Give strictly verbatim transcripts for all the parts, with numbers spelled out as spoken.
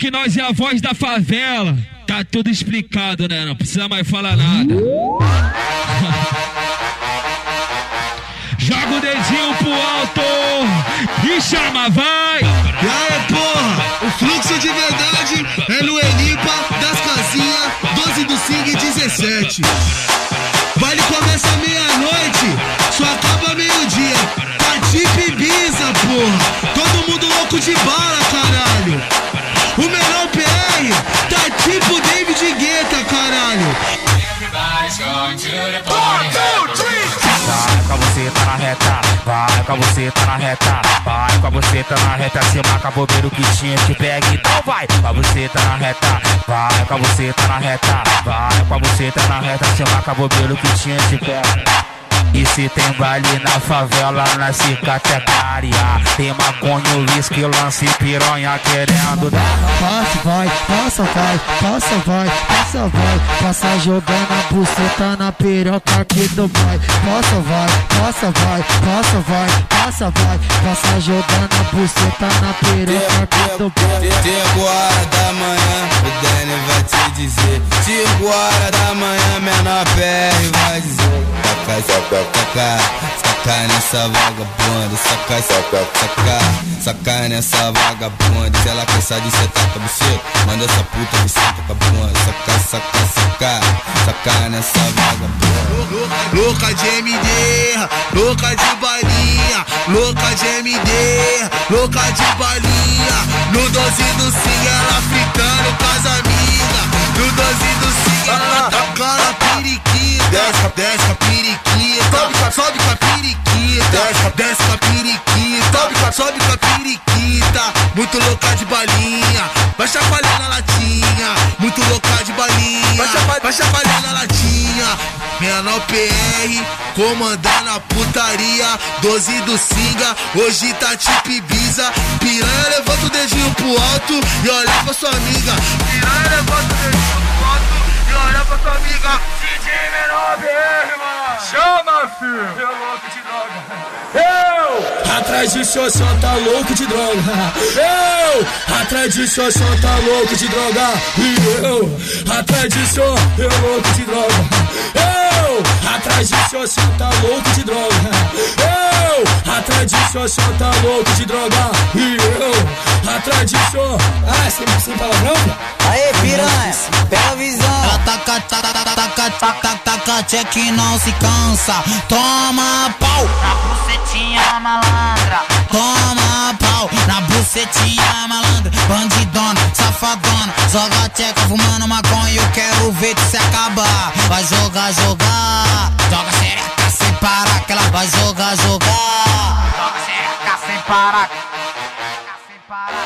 que nós é a voz da favela. Tá tudo explicado, né? Não precisa mais falar nada. Joga o dedinho pro alto e chama, vai! E aí, porra, o fluxo de verdade é no Elipa das casinhas, doze do Sing dezessete. Baile começa meia-noite, só acaba meio-dia. Tá tipo Ibiza, porra, todo mundo louco de bala, caralho. O menor P R tá tipo David Guetta, caralho. Vai com a buceta na reta, vai com a buceta na reta, vai com a buceta na reta, se marca bobeiro que tinha te pega, então vai com a buceta na reta, vai com a buceta na reta, vai com a buceta na reta, se marca bobeiro que tinha te pega. E se tem baile na favela, na cicatecaria, tem maconha, uísque, lance, piranha querendo dar. Passa, vai, passa, vai, passa, vai, passa, vai, passa jogando a buceta na piroca aqui do pai. Passa, vai, passa, vai, passa, vai, passa, vai, passa jogando a buceta na piroca aqui do pai. cinco horas da manhã, o Danny vai te dizer. cinco horas da manhã, menor P R vai dizer. Saca, saca, saca, saca nessa vagabunda. Saca, saca, saca, saca nessa vagabunda. Se ela cansar de sentar com a buceta, manda essa puta buceta com a bunda. Saca, saca, saca, saca nessa vagabunda. Louca de M D, louca de balinha, louca de M D, louca de balinha. No doze do Sing ela fritando com as amigas. No doze do Sing ela tacando a periquita. Desce, desce com a periquita, sobe com a periquita. Desce, desce com a periquita, sobe, sobe com a periquita. Muito louca de balinha, vai chacoalhando a latinha. Muito louca de balinha, vai chacoalhando a latinha. Menor P R, comandando a putaria. doze do Singa, hoje tá tipo Ibiza. Piranha levanta o dedinho pro alto e olha pra sua amiga. Piranha levanta o dedinho pro alto e olha pra sua amiga. D J Menor P R, mano. Chama, filho. Eu louco de droga. Eu, atrás de xoxó tá louco de droga. Eu, atrás de xoxó tá louco de droga. E eu, atrás de xoxó, eu louco de droga. Eu, atrás de xoxó tá louco de droga. Eu, atrás de xoxó tá louco de droga. E eu, atrás de xoxó. Ah, sem, sem palavrão? Aê, piranha, pega a visão. Ela taca, taca, taca, taca, taca, tchê que não se cansa. Toma pau na bucetinha malandra. Toma pau na bucetinha malandra. Bandidona, safadona, joga tcheca fumando maconha. Eu quero ver tu se acabar. Vai jogar, jogar, joga xereca sem parar. Que ela vai jogar, jogar, joga xereca sem parar. Sem parar.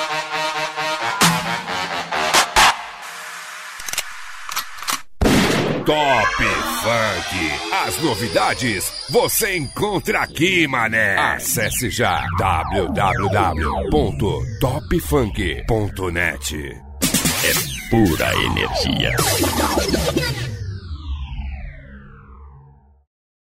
Top Funk. As novidades você encontra aqui, mané. Acesse já w w w ponto top funk ponto net. É pura energia.